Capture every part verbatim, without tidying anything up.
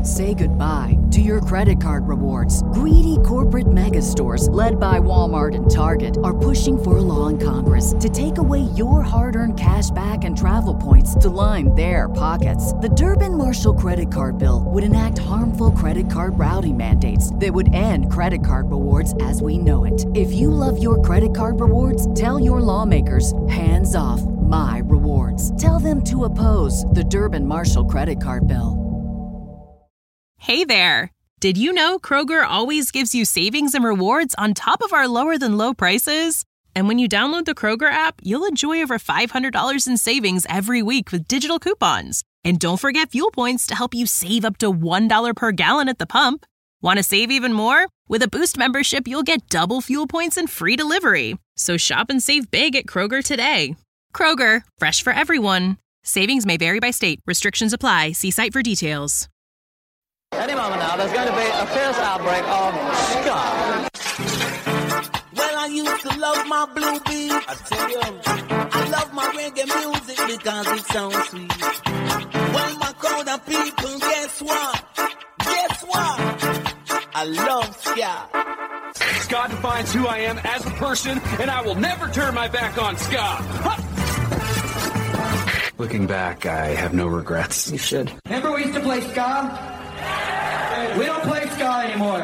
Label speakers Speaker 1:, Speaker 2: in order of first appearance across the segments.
Speaker 1: Say goodbye to your credit card rewards. Greedy corporate mega stores, led by Walmart and Target, are pushing for a law in Congress to take away your hard-earned cash back and travel points to line their pockets. The Durbin-Marshall credit card bill would enact harmful credit card routing mandates that would end credit card rewards as we know it. If you love your credit card rewards, tell your lawmakers, hands off my rewards. Tell them to oppose the Durbin-Marshall credit card bill.
Speaker 2: Hey there! Did you know Kroger always gives you savings and rewards on top of our lower-than-low prices? And when you download the Kroger app, you'll enjoy over five hundred dollars in savings every week with digital coupons. And don't forget fuel points to help you save up to one dollar per gallon at the pump. Want to save even more? With a Boost membership, you'll get double fuel points and free delivery. So shop and save big at Kroger today. Kroger, fresh for everyone. Savings may vary by state. Restrictions apply. See site for details.
Speaker 3: Any moment now, there's going to be a fierce outbreak of ska.
Speaker 4: Well, I used to love my blue beat. I tell you, I love my reggae music because it sounds sweet. Well, my crowd of people, guess what? Guess what? I love ska.
Speaker 5: Ska defines who I am as a person, and I will never turn my back on ska. Huh!
Speaker 6: Looking back, I have no regrets.
Speaker 3: You should.
Speaker 7: Remember we used to play ska? We don't play ska anymore.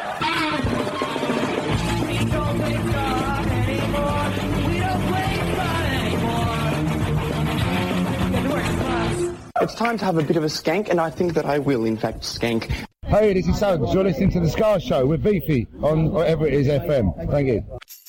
Speaker 7: We don't play ska anymore. We don't play ska anymore.
Speaker 8: It's time to have a bit of a skank, and I think that I will, in fact, skank.
Speaker 9: Hey, this is Suggs. You're listening to The Ska Show with Beefy on whatever it is F M. Thank you.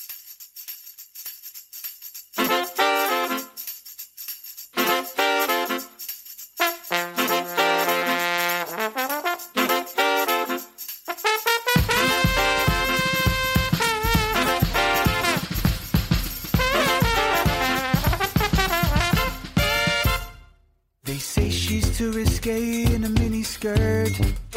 Speaker 10: They say she's too risque in a miniskirt.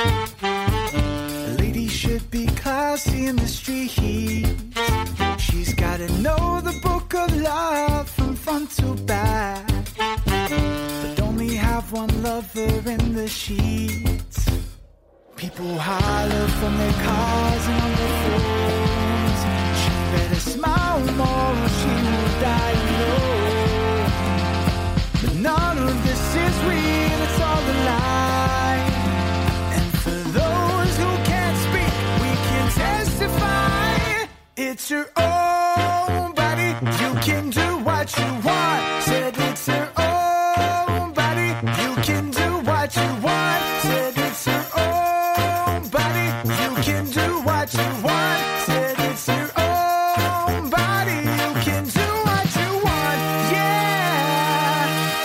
Speaker 10: A lady should be classy in the streets. She's gotta know the book of love from front to back, but only have one lover in the sheets. People holler from their cars and on their phones. She better smile more or she will die alone. But none of this is real, it's all a lie. And for those who can't speak, we can testify. It's your own body, you can do what you want. Said it's your own body, you can do what you want. Said it's your own body, you can do what you want. Said it's your own body, you can do what you want. Yeah.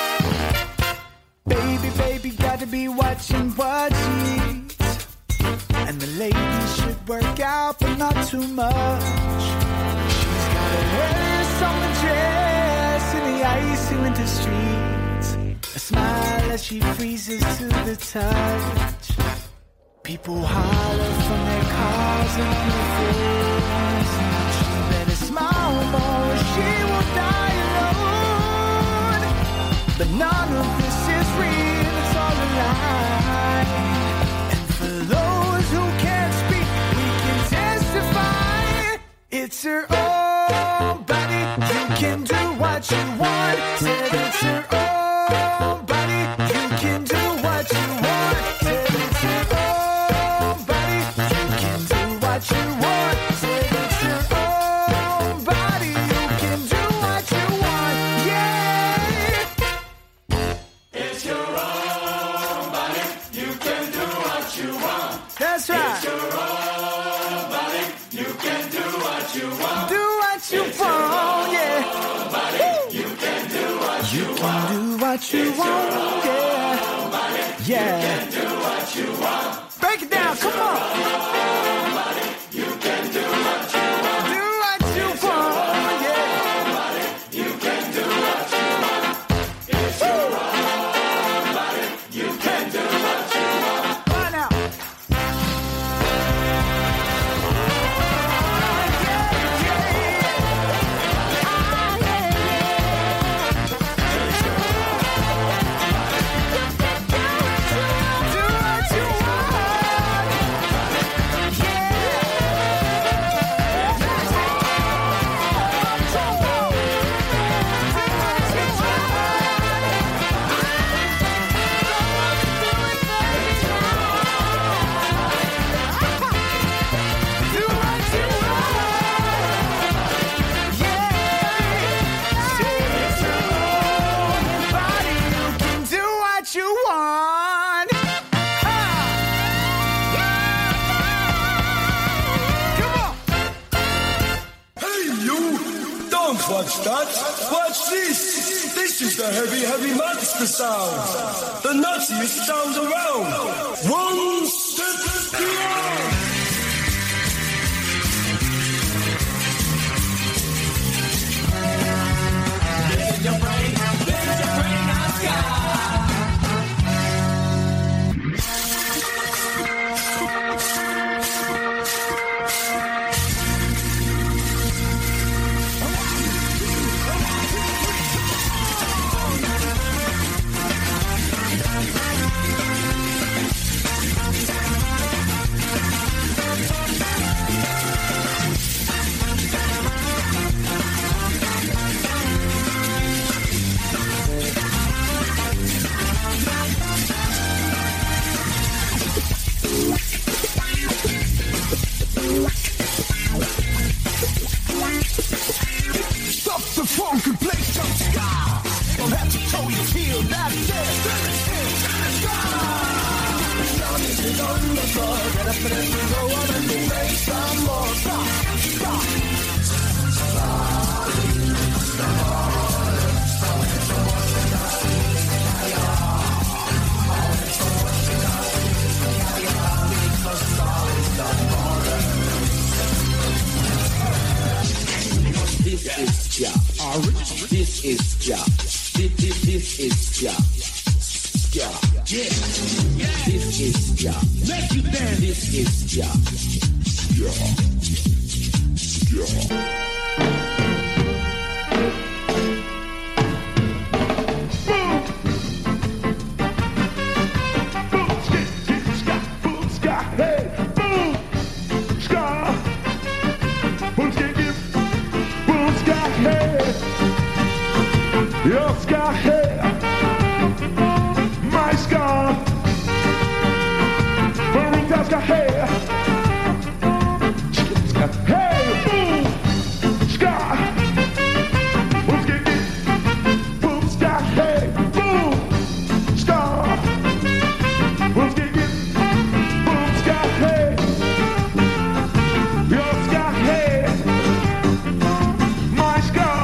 Speaker 10: Baby, baby, gotta be watching what you eat. And the ladies should work out, but not too much. She's gotta wear a summer dress in the icy winter streets. A smile as she freezes to the touch. People holler from their cars and on their phones. She better smile more or she will die alone. But none of this is real, it's all a lie. And for those who can't speak, we can testify. It's your own body, you can do what you want. Said it's your own body, you can do what you want. Said it's your own body, you can do what you want. Said it's your own body, you can do what you want. Yeah.
Speaker 4: It's your own body, you can do what you want.
Speaker 10: That's right.
Speaker 4: It's your own body, you can do what you want.
Speaker 10: Do what you
Speaker 4: it's
Speaker 10: want,
Speaker 4: your
Speaker 10: yeah.
Speaker 4: Own body, you can do what you,
Speaker 10: You
Speaker 4: want.
Speaker 10: can do what you
Speaker 4: It's
Speaker 10: want,
Speaker 4: your
Speaker 10: yeah.
Speaker 4: own body,
Speaker 10: Yeah.
Speaker 4: you can do what you want.
Speaker 10: Break it down, come on.
Speaker 4: Body, you can do what you want.
Speaker 10: Do what you want, yeah.
Speaker 4: Body, you can do what you want. It's your own body, you can do what you want.
Speaker 10: Right now. Do what you
Speaker 11: watch that. Watch this. This is the heavy, heavy monster sound. The nuttiest sound around. One step beyond. Build your brain, build your brain on Ska.
Speaker 12: This is Ska. This, this, this is Ska. Ska. Yeah. Yeah. This is Ska. Let you dance. This is Ska. Ska. Ska.
Speaker 13: Your Ska, hey, my Ska, Marita Ska, hey, Ska, hey, boom, Ska, boom, get it, boom, Ska, hey, boom, Ska, boom, get it, boom, Ska, hey, your Ska, hey, my Ska.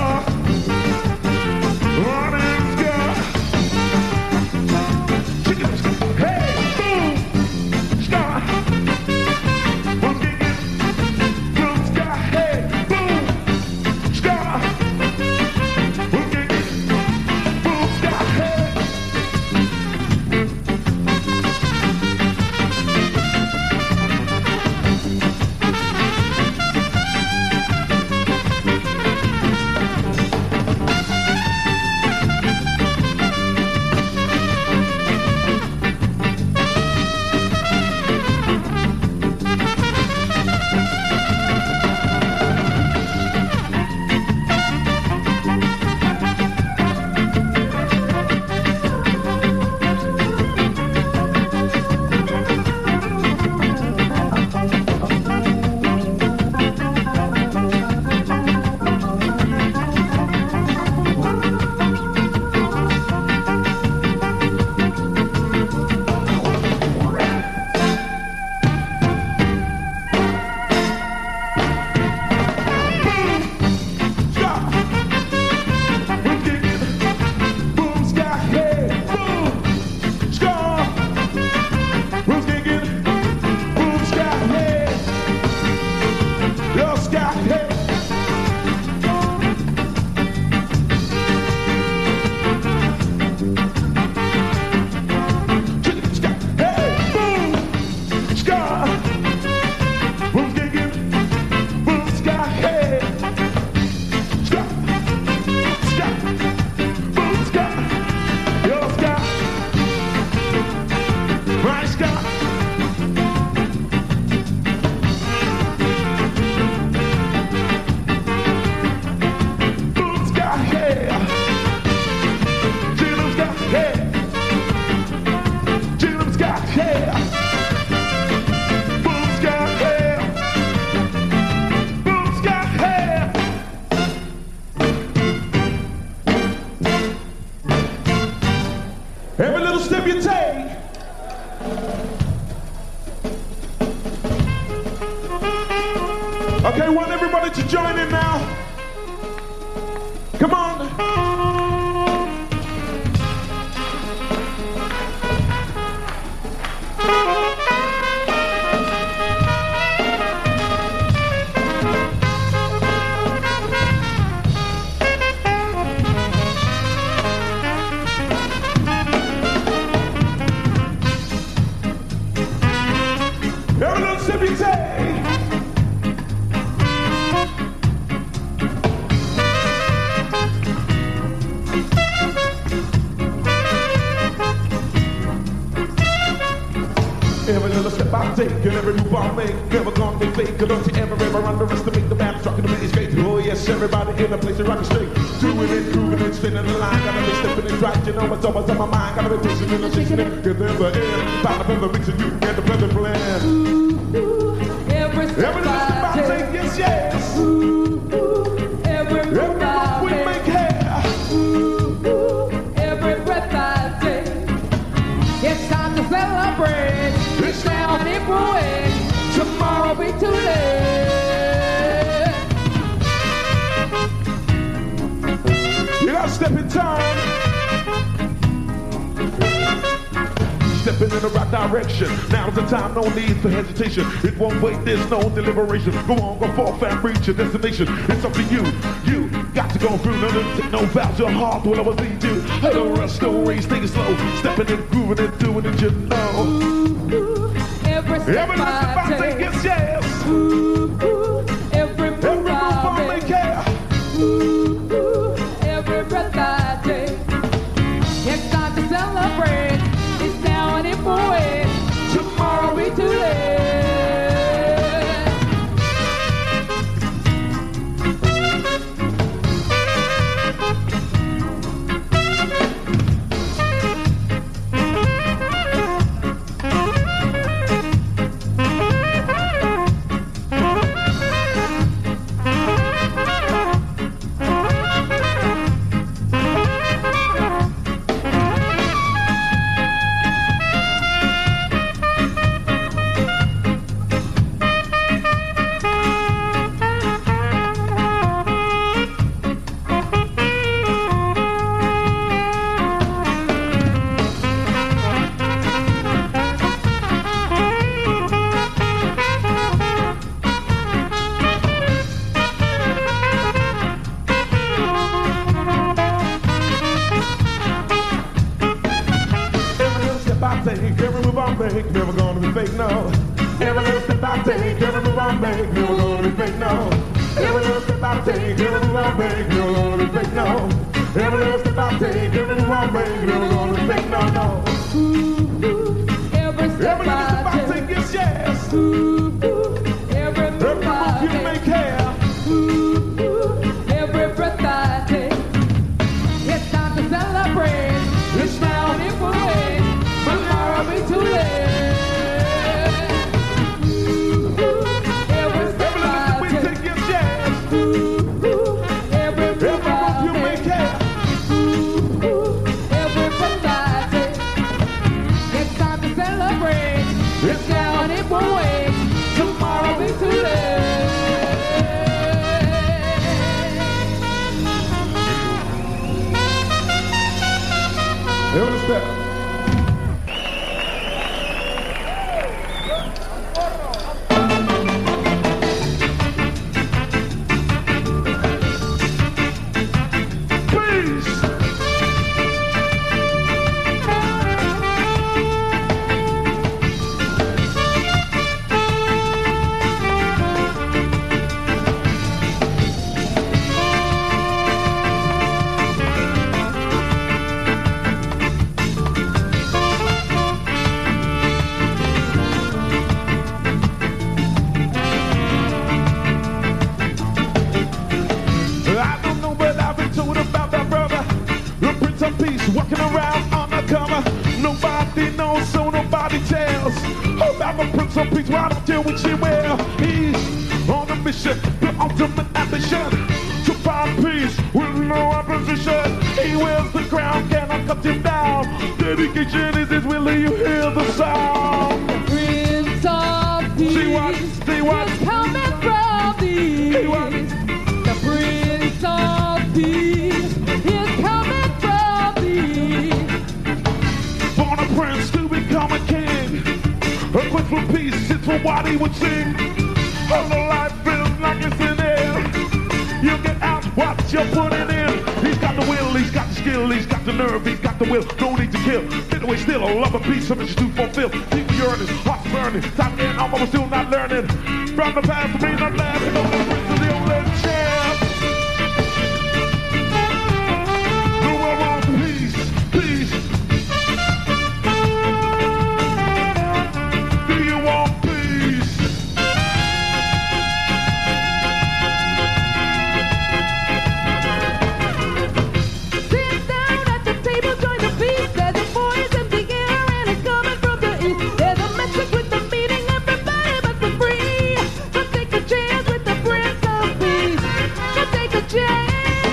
Speaker 13: Every little step you take, okay, want everybody to join in now. Come on. Every little step you take. Every little step I take and every move I make, never gonna be fake. Don't you ever, ever underestimate the man trucking the man straight. Oh yes, everybody in the place to rock it straight. Doing it, grooving it, straight in the line. Gotta be stepping it right, you know what's always on my mind. Gotta be pushing it and chasing it. Get there the end, find a better mix and you can get the better plan.
Speaker 14: Ooh, ooh, every step, every little step I take,
Speaker 13: yes, yes.
Speaker 14: Ooh, ooh, every move
Speaker 13: every
Speaker 14: I
Speaker 13: we
Speaker 14: make.
Speaker 13: make hair.
Speaker 14: Ooh, ooh, every breath I take. It's time to celebrate. It's now and it will end. Tomorrow be too late.
Speaker 13: You gotta step in time. Stepping in the right direction. Now's the time, no need for hesitation. It won't wait, there's no deliberation. Go on, go forth and reach your destination. It's up to you. You got to go through. No, no, take no vows. Your heart will always lead you. Hey, don't rush, no race, take it slow. Stepping and grooving and doing it, you know.
Speaker 14: Ooh, ooh, every step
Speaker 13: Every
Speaker 14: I,
Speaker 13: I
Speaker 14: take.
Speaker 13: take, yes, yes.
Speaker 14: Ooh, ooh, every move,
Speaker 13: every move
Speaker 14: I,
Speaker 13: I make hair.
Speaker 14: Ooh, ooh, every breath I take. It's time to celebrate. It's now and it will end. Tomorrow be too late.
Speaker 13: Every move I make, never gonna be fake, no. Every little step I take, every move I make, never gonna be fake, no. Every little step I take, every move I make, never gonna be fake, no. Every little step I take, every move I make, never gonna be fake, no, no.
Speaker 14: Ooh, ooh, every step
Speaker 13: Every little step I
Speaker 14: I
Speaker 13: take, yes, yes.
Speaker 14: Ooh, ooh, every move
Speaker 13: Every
Speaker 14: I
Speaker 13: move you
Speaker 14: make.
Speaker 13: make hair.
Speaker 14: Ooh, ooh, every breath I take. It's time to celebrate. It's now and it will end. Tomorrow be too late. Ooh, ooh, every step
Speaker 13: Every little
Speaker 14: I
Speaker 13: we
Speaker 14: take.
Speaker 13: take, yes, yes.
Speaker 14: Ooh, ooh, every
Speaker 13: Every
Speaker 14: move I
Speaker 13: move you make
Speaker 14: make.
Speaker 13: hair.
Speaker 14: Ooh, ooh, every breath I take. It's time to celebrate. It's now and it will end. Tomorrow be too late.
Speaker 13: Every step. Walking around undercover, nobody knows, so nobody tells. Oh, I'm a prince of peace, why don't you wish you well? He's on a mission, the ultimate ambition, to find peace with no opposition. He wears the crown, cannot cut him down. Dedication is his will, you hear the sound.
Speaker 14: Prince of Peace,
Speaker 13: see what, see what,
Speaker 14: is coming from thee.
Speaker 13: He what?
Speaker 14: The Prince of Peace.
Speaker 13: for peace, it's for what he would sing. All the life feels like it's in air. You get out what you're putting in. He's got the will, he's got the skill, he's got the nerve, he's got the will. No need to kill. Get away still, a love and peace, so much to fulfill. People yearning, hearts burning. Time getting on, but we're still not learning. From the past, we not laughing. No one to the only chance. The world wants peace, peace. Do you want peace?
Speaker 14: Sit down at the table, join the feast. There's a voice in the air and it's coming from the east. There's a message with the meaning, everybody must be free. Come take a chance with the Prince of Peace. Come take a chance.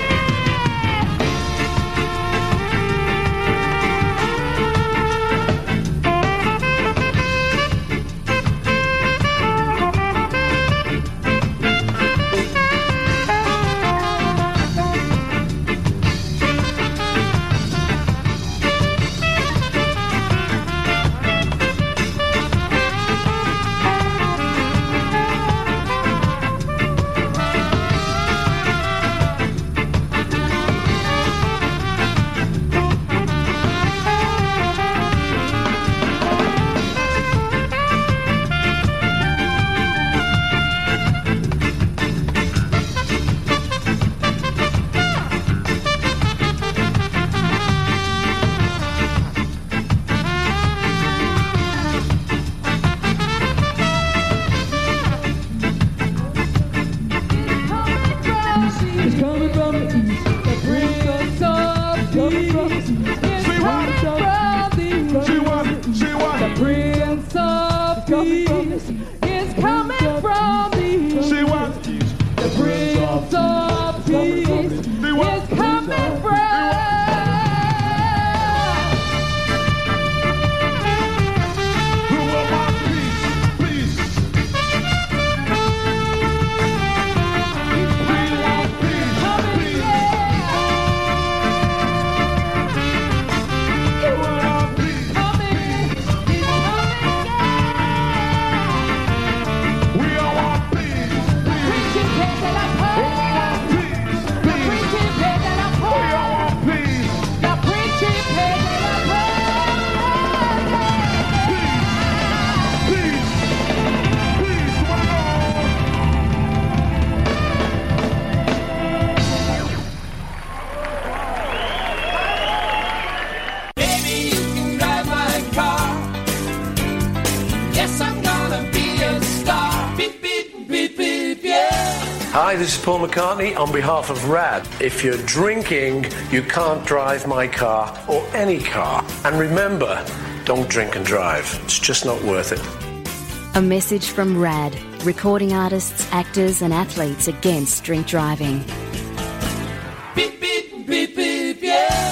Speaker 14: It's coming from the east. The Prince of Peace. It's coming from the east.
Speaker 13: She was, she was.
Speaker 14: The Prince of Peace is coming from the east.
Speaker 13: She was.
Speaker 14: The Prince of Peace is coming from.
Speaker 13: Who will want peace, peace? We want peace, peace. Who will want peace, peace? We all want peace, peace. Who will want peace, peace? We all want peace. Peace, peace, one and all.
Speaker 4: Baby, you can drive my car. Yes, I'm gonna be a star. Beep, beep, beep, beep, yeah.
Speaker 15: Hi, this is Paul McCartney on behalf of RAD. If you're drinking, you can't drive my car or any car. And remember, don't drink and drive. It's just not worth it.
Speaker 16: A message from RAD, recording artists, actors and athletes against drink driving.
Speaker 4: Beep, beep, beep, beep, yeah.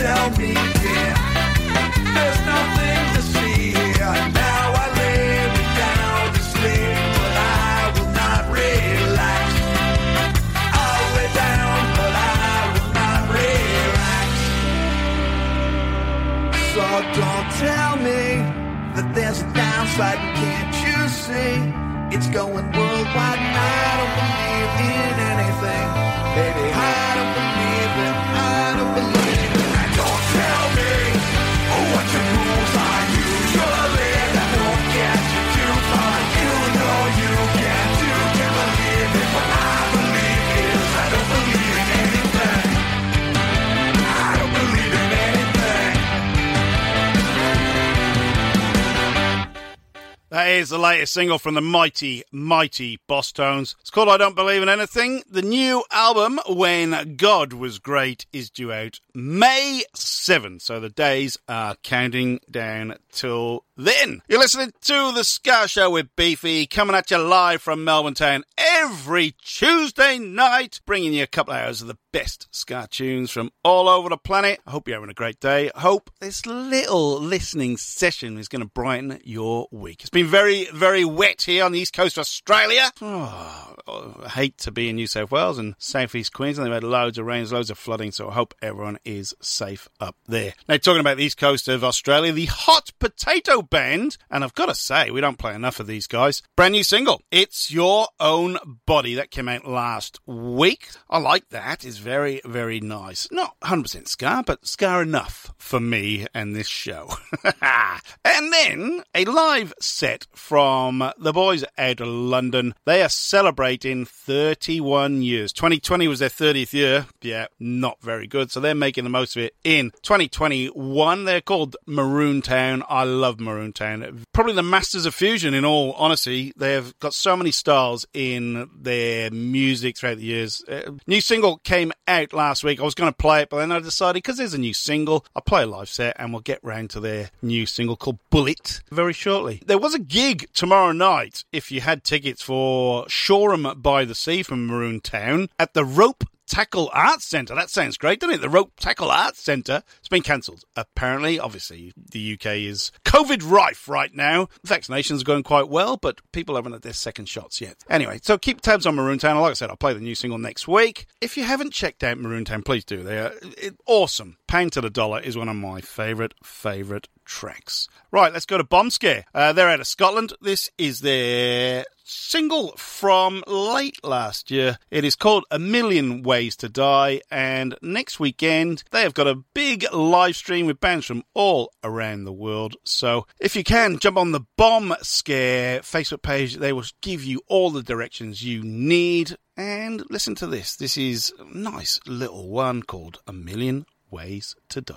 Speaker 10: tell me, yeah, there's nothing to see here. Now I lay me down to sleep, but I will not relax. I'll lay down, but I will not relax. So don't tell me that there's a downside, can't you see? It's going worldwide and I don't believe in anything. Baby, I don't believe it, I don't believe it. And don't tell me what your rules are usually. That won't get you too far. You know you can't, you can believe it. What I believe is I don't believe in anything. I don't believe in anything.
Speaker 17: That is the latest single from the mighty, mighty Boss Tones. It's called I Don't Believe in Anything. The new album, When God Was Great, is due out May seventh. So the days are counting down till then. You're listening to The Ska Show with Beefy, coming at you live from Melbourne Town every Tuesday night, bringing you a couple of hours of the best ska tunes from all over the planet. I hope you're having a great day. I hope this little listening session is going to brighten your week. It's been very, very wet here on the east coast of Australia. Oh, I hate to be in New South Wales and southeast Queensland. They've had loads of rains, loads of flooding, so I hope everyone is safe up there. Now, talking about the east coast of Australia, the Hot Potato Band, and I've got to say, we don't play enough of these guys. Brand new single, It's Your Own Body, that came out last week. I like that. It's very, very nice. Not one hundred percent ska, but ska enough for me and this show. And then a live set from the boys out of London. They are celebrating thirty-one years. twenty twenty was their thirtieth year. Yeah, not very good. So they're making the most of it in twenty twenty-one. They're called Maroon Town. I love Maroon Town. Probably the masters of fusion, in all honesty. They've got so many styles in their music throughout the years. Uh, new single came out last week. I was going to play it, but then I decided, because there's a new single, I'll play a live set and we'll get round to their new single called Bullet very shortly. There was a gig tomorrow night, if you had tickets, for Shoreham by the Sea from Maroon Town at the Rope Tackle Arts Centre. That sounds great, doesn't it? The Rope Tackle Arts Centre. It's been cancelled. Apparently, obviously, the U K is COVID rife right now. Vaccinations are going quite well, but people haven't had their second shots yet. Anyway, so keep tabs on Maroon Town. Like I said, I'll play the new single next week. If you haven't checked out Maroon Town, please do. They're it, awesome. Pound to the Dollar is one of my favourite, favourite tracks. Right, let's go to Bomb Scare. Uh, they're out of Scotland. This is their single from late last year. It is called A Million Ways to Die, and next weekend they have got a big live stream with bands from all around the world. So if you can, jump on the Bomb Scare Facebook page. They will give you all the directions you need. And listen to this. This is a nice little one called A Million Ways to Die.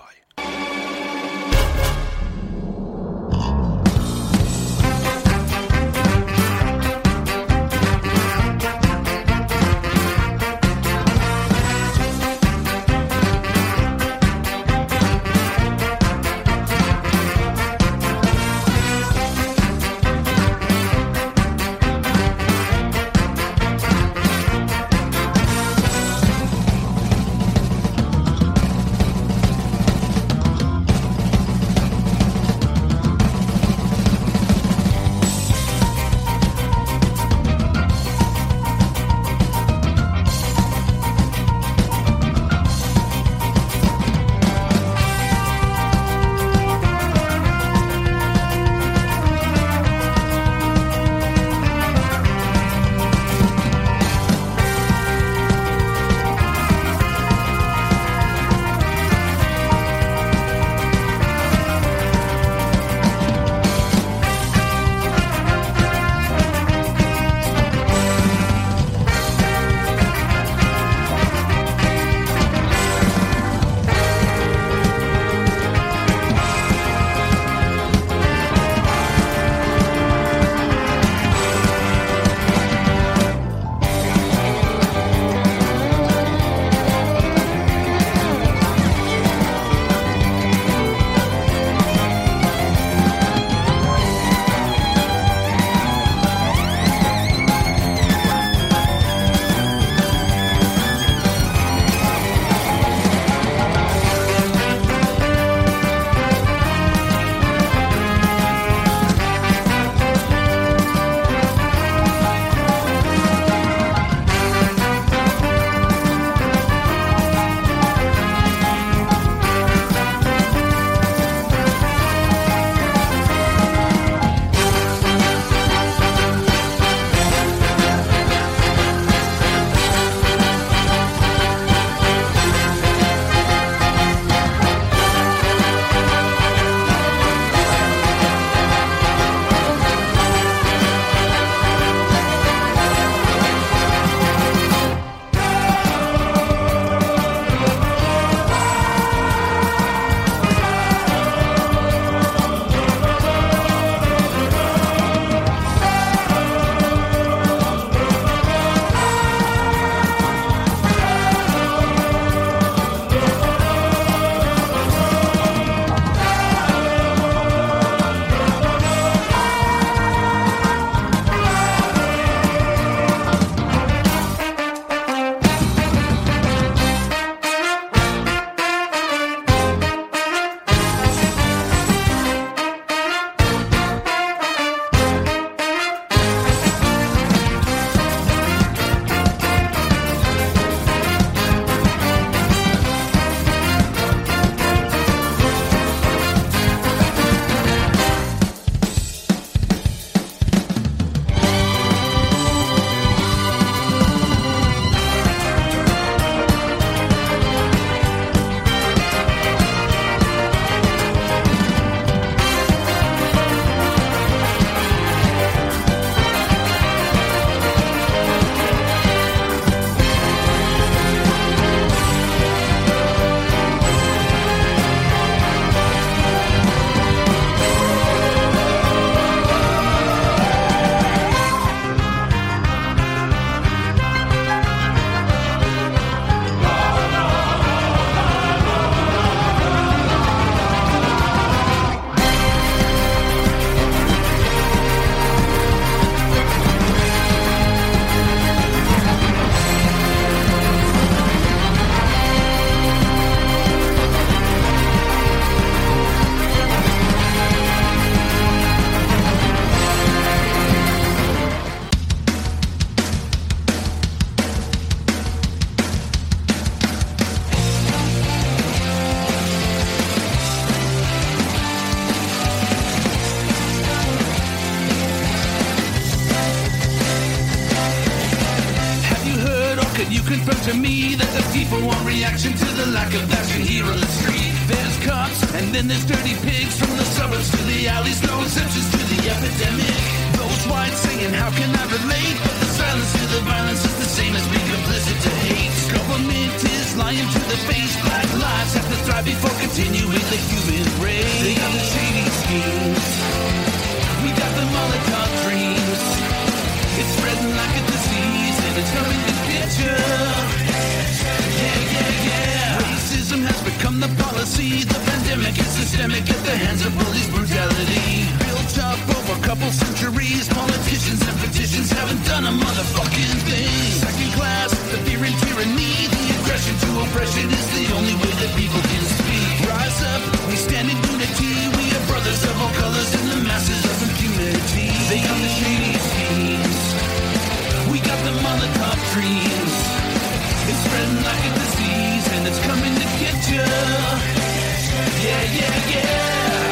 Speaker 4: People want reaction to the lack of action here on the street. There's cops, and then there's dirty pigs. From the suburbs to the alleys, no exceptions to the epidemic. Those whites saying, how can I relate? But the silence to the violence is the same as being complicit to hate. Government is lying to the face. Black lives have to thrive before continuing the human race. They got the shady schemes. We got the Molotov dreams. It's spreading like a disease, and it's coming to get you. Yeah, yeah, yeah. Racism has become the policy. The pandemic is systemic at the hands of police brutality. Built up over a couple centuries. Politicians and petitions haven't done a motherfucking thing. Second class, the fear and tyranny. The aggression to oppression is the only way that people can speak. Rise up, we stand in unity. We are brothers of all colors in the masses of impunity. They got the shady schemes. We got the Molotov dreams. It's spreading like a disease, and it's coming to get you. Yeah, yeah, yeah.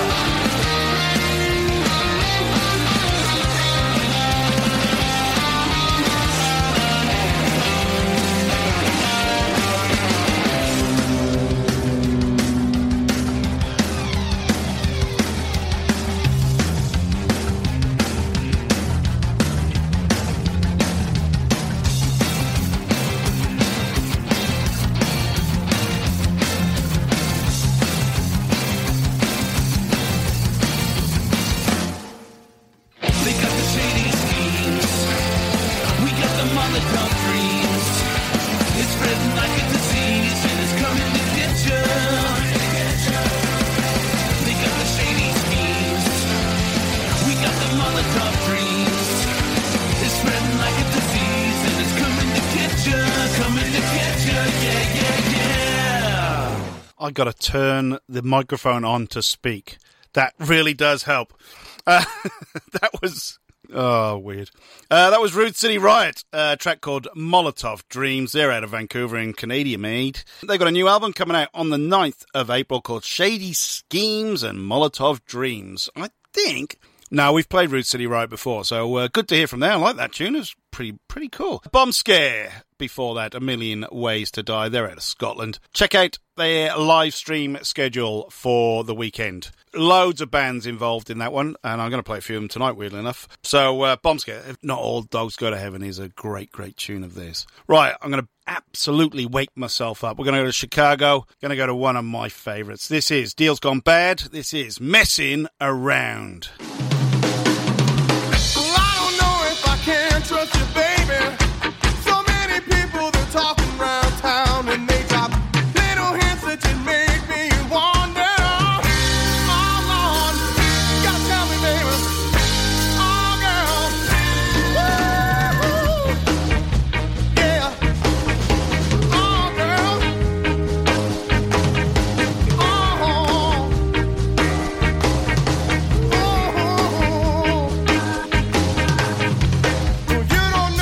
Speaker 17: I got to turn the microphone on to speak. That really does help. Uh, that was... Oh, weird. Uh, that was Rude City Riot, a track called Molotov Dreams. They're out of Vancouver and Canadian made. They've got a new album coming out on the ninth of April called Shady Schemes and Molotov Dreams. I think... No, we've played Rude City Riot before, so uh, good to hear from there. I like that tune. It was pretty pretty cool. Bomb Scare, before that, A Million Ways to Die. They're out of Scotland. Check out their live stream schedule for the weekend. Loads of bands involved in that one, and I'm going to play a few of them tonight, weirdly enough. So, uh, Bomb Scare, Not All Dogs Go to Heaven is a great, great tune of theirs. Right, I'm going to absolutely wake myself up. We're going to go to Chicago. Going to go to one of my favourites. This is Deals Gone Bad. This is Messing Around.
Speaker 18: Can't trust you, baby. So many people, they're talking around town, and they drop little hints that you make me wonder. Oh, Lord, you gotta tell me, baby. Oh, girl. Woo-hoo. Yeah. Oh, girl. Oh. Oh. You don't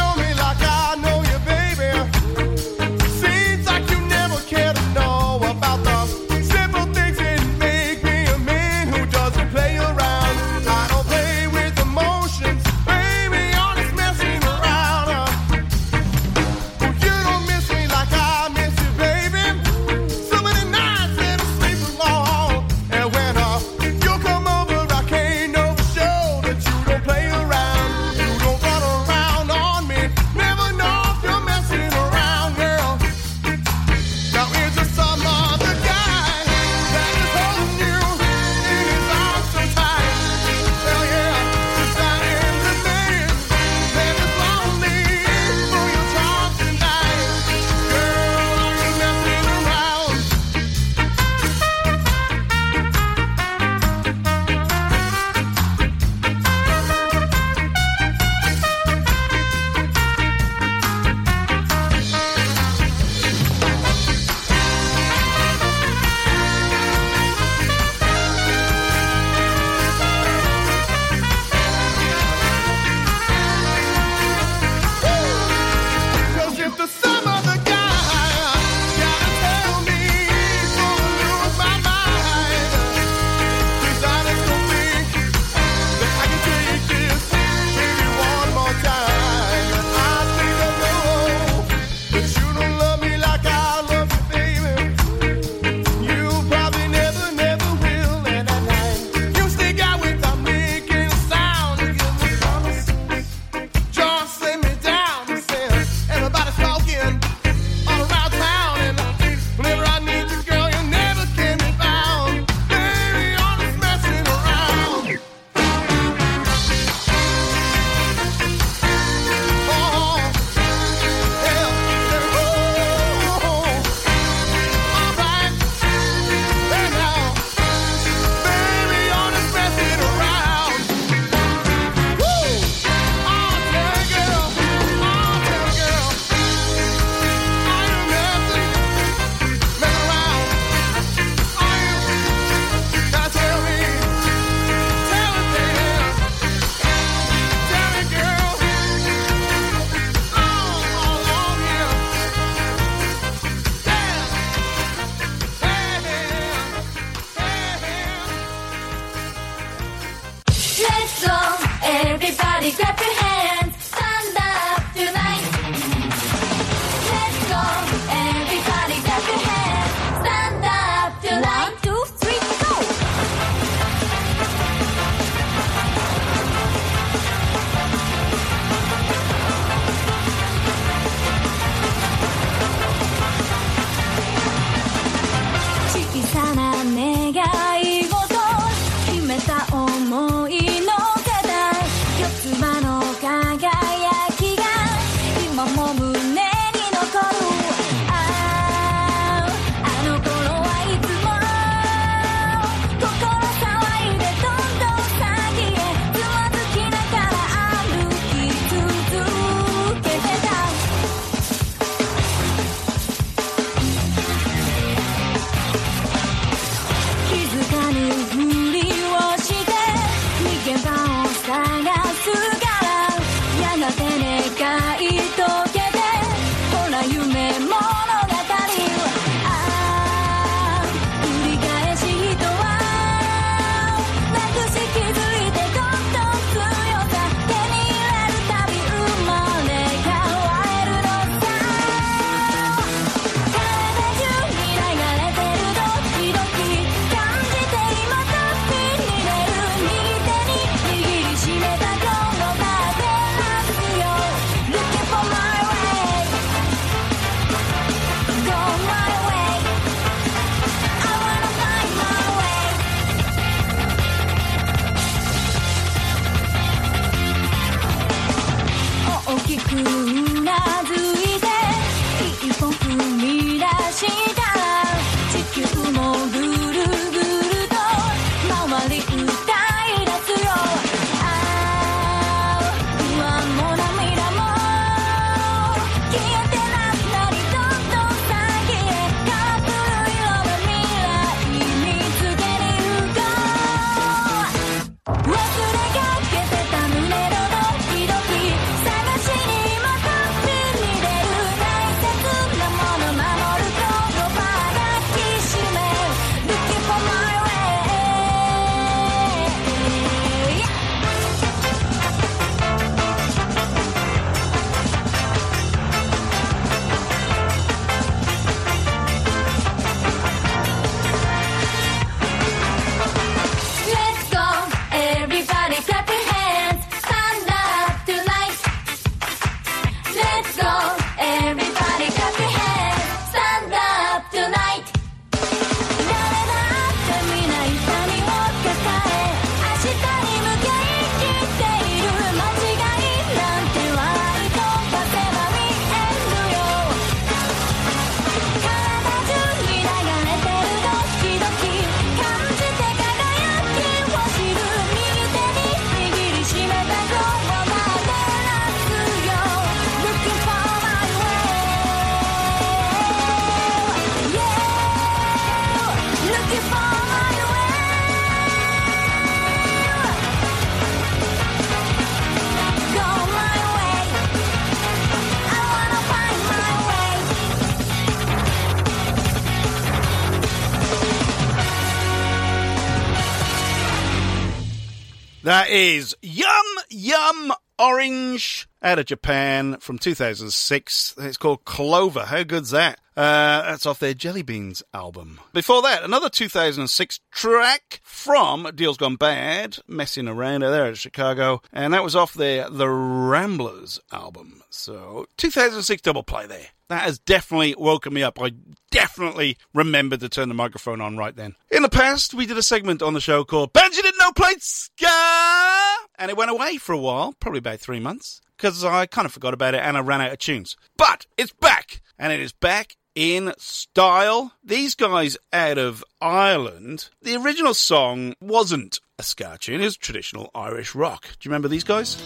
Speaker 17: That is Yum Yum Orange out of Japan from two thousand six. It's called Clover. How good's that? Uh, that's off their Jelly Beans album. Before that, another two thousand six track from Deals Gone Bad, messing around out there at Chicago, and that was off their The Ramblers album. So, two thousand six double play there. That has definitely woken me up. I definitely remembered to turn the microphone on right then. In the past, we did a segment on the show called Banjo Didn't Know Played Ska, and it went away for a while, probably about three months, because I kind of forgot about it and I ran out of tunes. But it's back, and it is back in style. These guys out of Ireland, the original song wasn't a ska tune, it was traditional Irish rock. Do you remember these guys?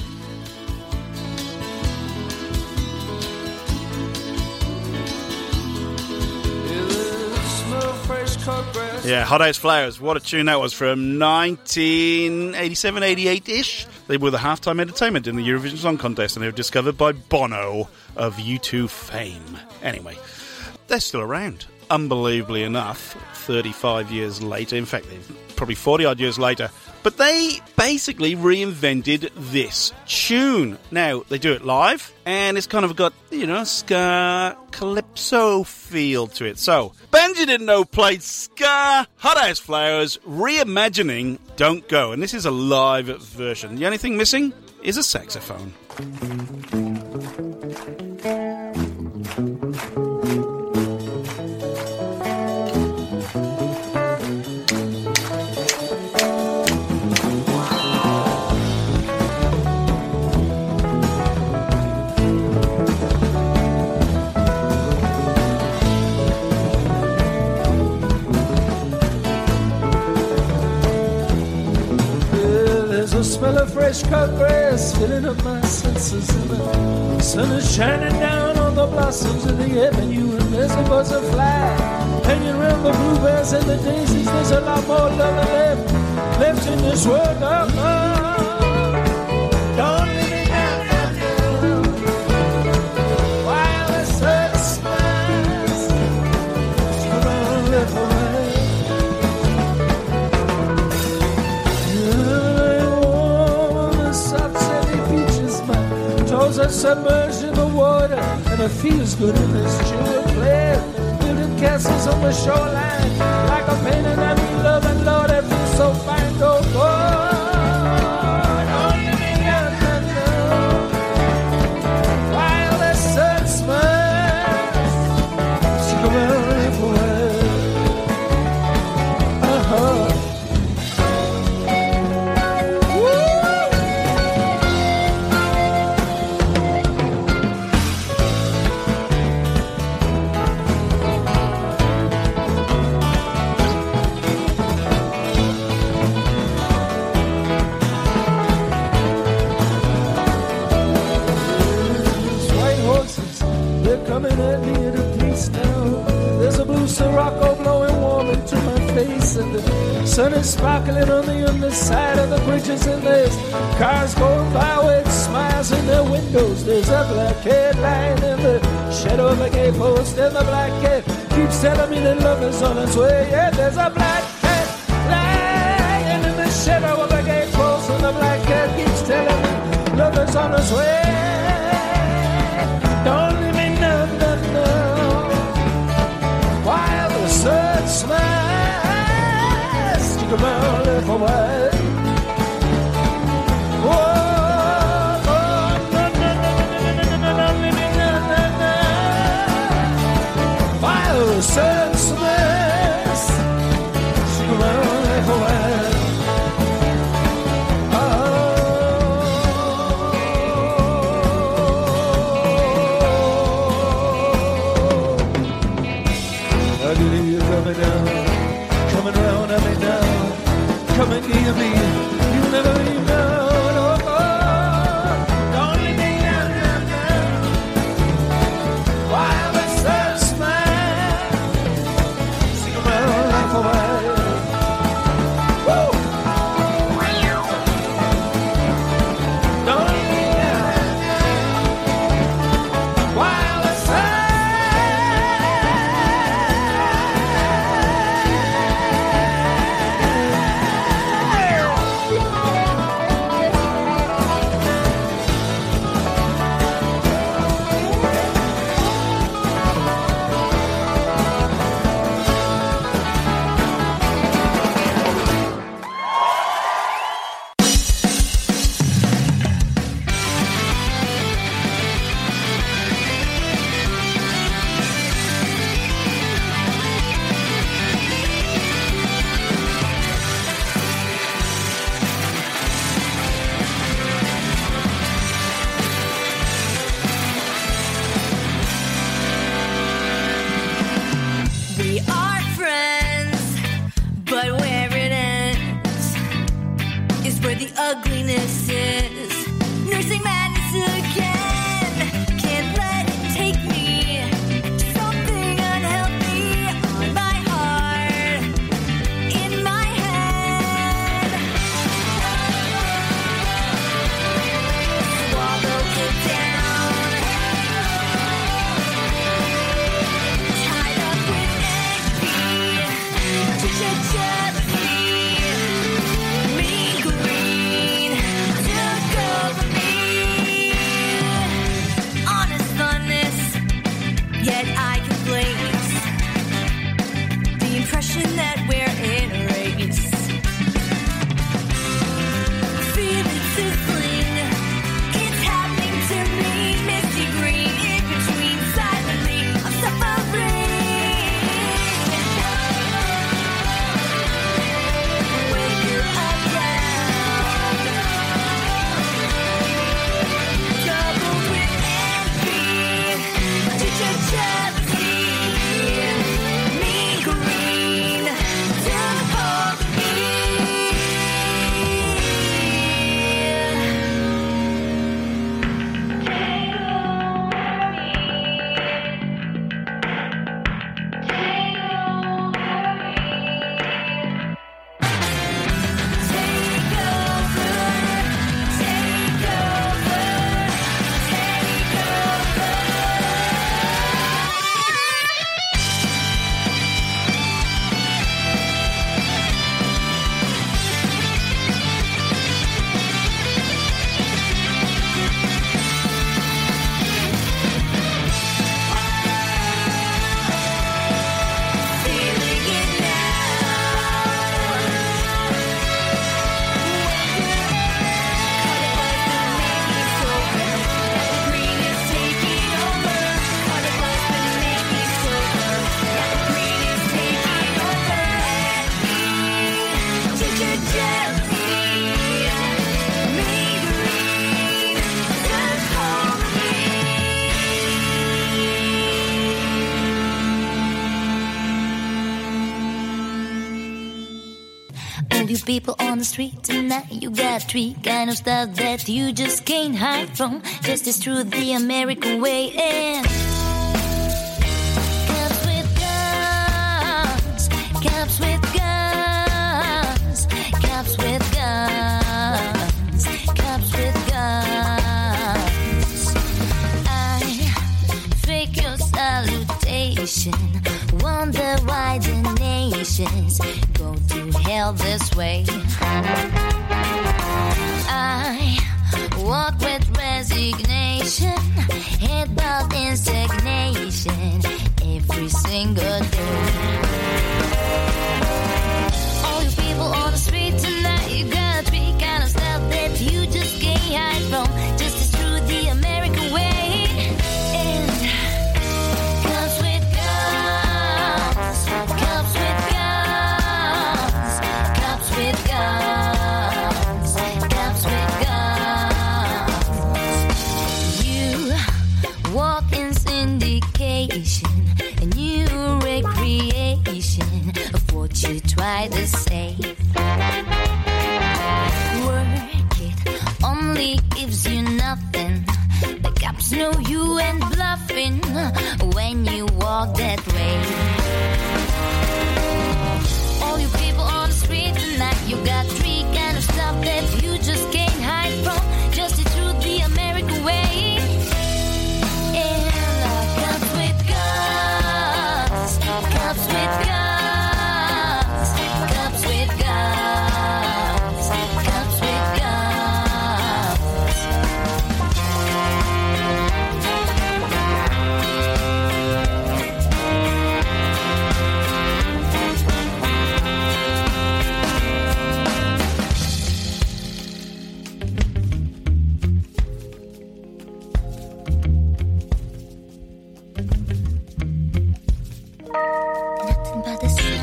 Speaker 17: Yeah, Hot House Flowers. What a tune that was from nineteen eighty-seven, eighty-eight-ish. They were the halftime entertainment in the Eurovision Song Contest, and they were discovered by Bono of U two fame. Anyway, they're still around. Unbelievably enough, thirty-five years later, in fact, they're probably forty-odd years later, but they basically reinvented this tune. Now, they do it live, and it's kind of got, you know, ska calypso feel to it. So, Banjo Didn't Know played ska, Hot House Flowers, reimagining Don't Go. And this is a live version. The only thing missing is a saxophone.
Speaker 14: The smell of fresh cut grass filling up my senses, and the sun is shining down on the blossoms of the avenue, and there's a butterfly hanging around the bluebells and the daisies. There's a lot more love left, left in this world. Oh, oh. Don't leave me down, down, down. While the sun smiles, come on, live away. Toes are submerged in the water, and it feels good in this chill place. Building castles on the shoreline, like a painting that we love, and Lord, it feels so fine. Go, go. Don't let me down, down, down. While the sun smiles, so come on, live away. Uh-huh. Coming at me at a pace now. There's a blue Sirocco blowing warm into my face, and the sun is sparkling on the underside of the bridges, and there's cars going by with smiles in their windows. There's a black cat lying in the shadow of a gate post, and the black cat keeps telling me that love is on its way. Yeah, there's a black cat lying in the shadow of a gate post, and the black cat keeps telling me love is on its way. Don't leave me now, no, no. While the sun smiles, stick around, live away. Oh, oh, no, no, no, no, no, no, no, leave me now, no, no. While the sun smiles, stick around, live away. Coming round at me now, coming near me, you never leave now, no, oh, don't leave me down, down, down. While the sun smiles, sing around, laugh away. Woo! Don't leave me down, down. While the sun
Speaker 19: the ugliness is. Nursing madness again. Can't let it take me to something unhealthy on my heart, in my head. Swallow it down. Tied up with envy. Jealousy. Me green. Took over me. Honest on this. Yet I can place the impression that we're in a race. Feel it sizzling. It's happening to me. Misty green in between. Silently, I'm suffering. When you're around, double with envy, jealousy, me green, took hold of me. All you people on the street tonight, you got three kind of stuff that you just can't hide from. Justice through the American way and cops with guns, cops with guns, cops with guns, cops with guns. I fake your salutation, wonder why the nations go to hell this way. I walk with resignation, head bowed in stagnation every single day. All you people on the street tonight, you got three kind of stuff that you just can't hide from. Justice through the American way. And cops with guns, cops with guns, cops with guns, cops with guns. You walk in syndication, a new recreation of what you try to say. Work it only gives you nothing. The cops know you ain't bluffing when you walk that way. All you people on the street tonight, you got three kind of stuff that you just can't hide from. Just through the American way. And uh, cops with guns, cops with guns, cops with guns, cops with guns. Nothing but the sun,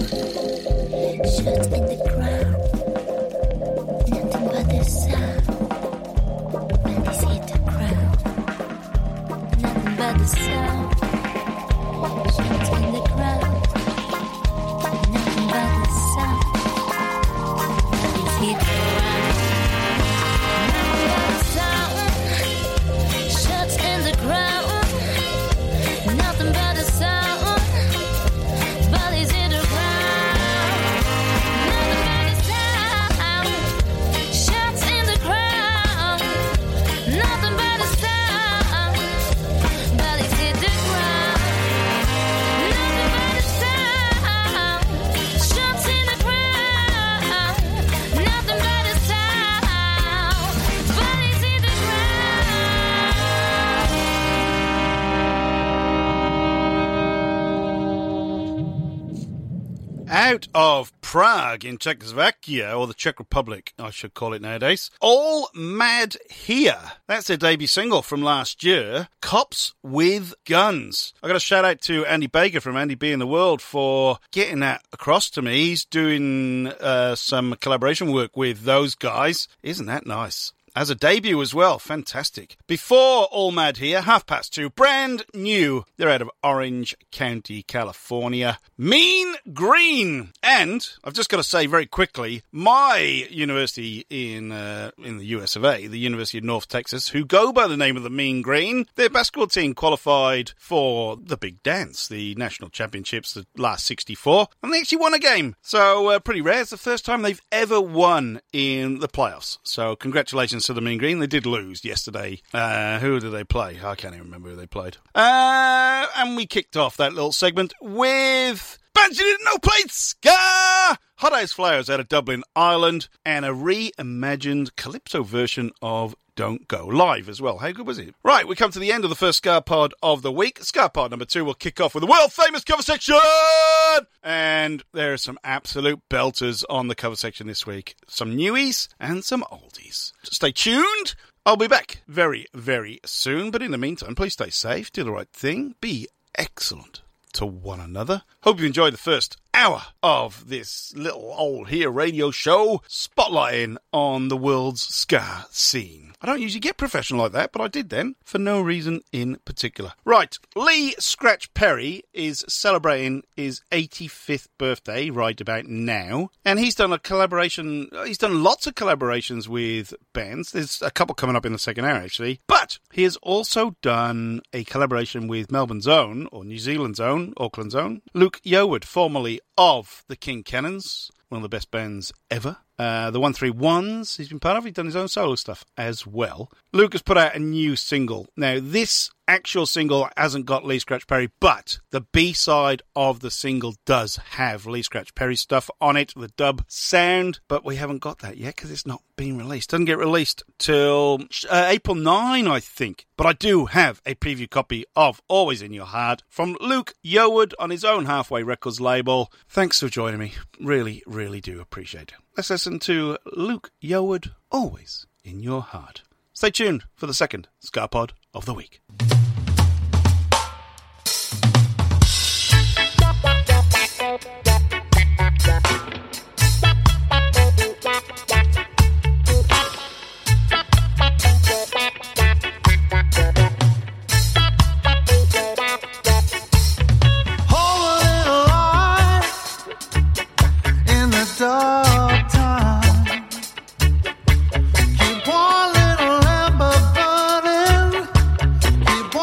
Speaker 19: shut in the crowd. Nothing but the sound, when they hit the crowd. Nothing but the sound, shut in the crowd. Nothing but the sound, when they hit the crowd.
Speaker 17: Out of Prague in Czechoslovakia, or the Czech Republic, I should call it nowadays. All Mad Here. That's their debut single from last year, Cops with Guns. I got a shout out to Andy Baker from Andy B in the World for getting that across to me. He's doing uh, some collaboration work with those guys. Isn't that nice? As a debut as well. Fantastic. Before All Mad Here, half past two, brand new. They're out of Orange County, California. Mean Green. And I've just got to say very quickly, my university in uh, in the U S of A, the University of North Texas, who go by the name of the Mean Green, their basketball team qualified for the big dance, the national championships, the last sixty-four, and they actually won a game. So uh, pretty rare. It's the first time they've ever won in the playoffs. So congratulations to the Mean Green. They did lose yesterday. Uh, who did they play? I can't even remember who they played. Uh, and we kicked off that little segment with Bands You Didn't Know Played Ska! Hot House Flowers out of Dublin, Ireland, and a reimagined Calypso version of Don't Go, live as well. How good was it? Right, we come to the end of the first Ska Pod of the week. Ska Pod number two will kick off with the world-famous cover section! And there are some absolute belters on the cover section this week. Some newies and some oldies. Stay tuned. I'll be back very, very soon. But in the meantime, please stay safe, do the right thing, be excellent to one another. Hope you enjoyed the first hour of this little old here radio show spotlighting on the world's ska scene. I don't usually get professional like that, but I did then, for no reason in particular. Right, Lee Scratch Perry is celebrating his eighty-fifth birthday right about now, and he's done a collaboration, he's done lots of collaborations with bands. There's a couple coming up in the second hour, actually, but he has also done a collaboration with Melbourne's own, or New Zealand's own, Auckland's own, Luke Yeoward, formerly of the King Cannons, one of the best bands ever. Uh, the one three ones he's been part of. He's done his own solo stuff as well. Luke has put out a new single. Now, this actual single hasn't got Lee Scratch Perry, but the B-side of the single does have Lee Scratch Perry stuff on it, the dub sound, but we haven't got that yet because it's not been released. Doesn't get released till uh, April ninth, I think. But I do have a preview copy of Always in Your Heart from Luke Yeoward on his own Halfway Records label. Thanks for joining me. Really, really do appreciate it. Let's listen to Luke Yeoward, Always in Your Heart. Stay tuned for the second Ska Pod of the week.
Speaker 10: Dark time. Keep one little ember burning. Keep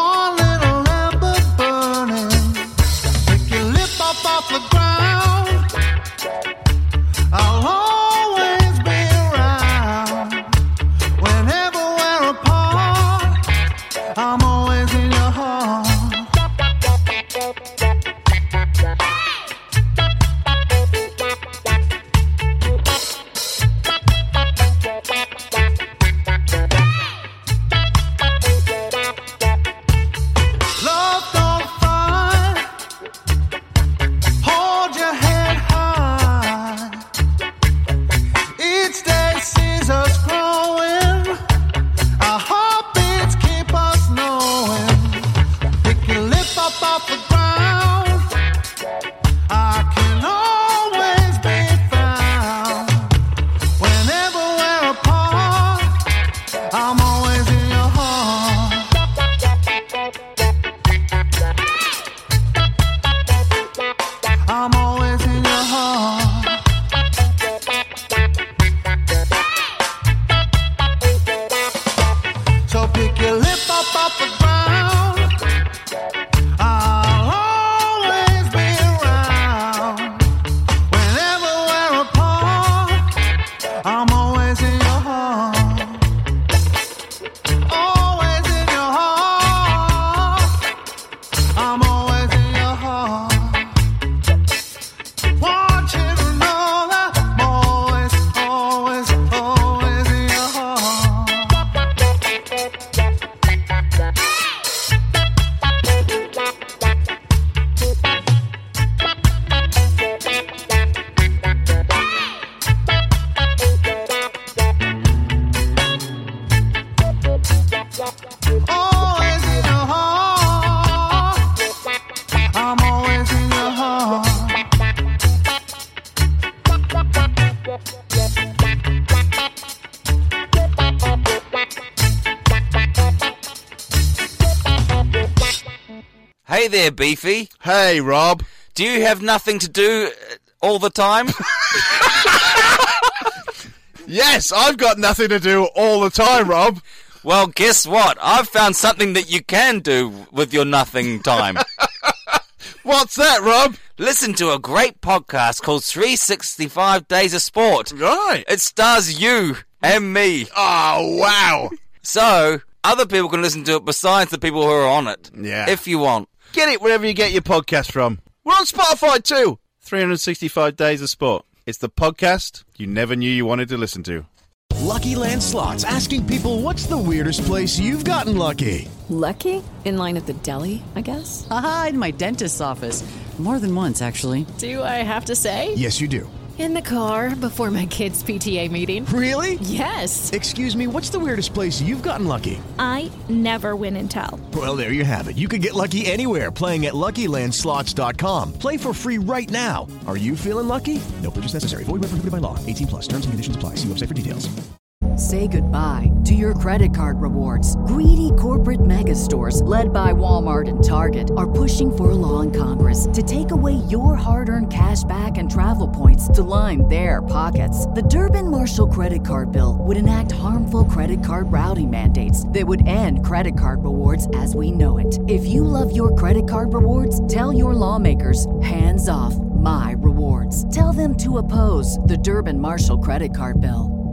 Speaker 20: Hey there, Beefy.
Speaker 17: Hey, Rob.
Speaker 20: Do you have nothing to do all the time?
Speaker 17: Yes, I've got nothing to do all the time, Rob.
Speaker 20: Well, guess what? I've found something that you can do with your nothing time.
Speaker 17: What's that, Rob?
Speaker 20: Listen to a great podcast called three sixty-five Days of Sport.
Speaker 17: Right.
Speaker 20: It stars you and me.
Speaker 17: Oh, wow.
Speaker 20: So, other people can listen to it besides the people who are on it.
Speaker 17: Yeah.
Speaker 20: If you want.
Speaker 17: Get it wherever you get your podcast from. We're on Spotify too. three sixty-five Days of Sport. It's the podcast you never knew you wanted to listen to.
Speaker 21: Lucky Land Slots, asking people, what's the weirdest place you've gotten lucky?
Speaker 22: Lucky? In line at the deli, I guess?
Speaker 23: Aha, in my dentist's office. More than once, actually.
Speaker 22: Do I have to say?
Speaker 21: Yes, you do.
Speaker 22: In the car before my kids' P T A meeting.
Speaker 21: Really?
Speaker 22: Yes.
Speaker 21: Excuse me, what's the weirdest place you've gotten lucky?
Speaker 24: I never win and tell.
Speaker 21: Well, there you have it. You can get lucky anywhere, playing at Lucky Land Slots dot com. Play for free right now. Are you feeling lucky? No purchase necessary. Void where prohibited by law. eighteen plus. Terms and conditions apply. See website for details.
Speaker 1: Say goodbye to your credit card rewards. Greedy corporate mega stores, led by Walmart and Target, are pushing for a law in Congress to take away your hard-earned cash back and travel points to line their pockets. The Durbin-Marshall credit card bill would enact harmful credit card routing mandates that would end credit card rewards as we know it. If you love your credit card rewards, tell your lawmakers, hands off my rewards. Tell them to oppose the Durbin-Marshall credit card bill.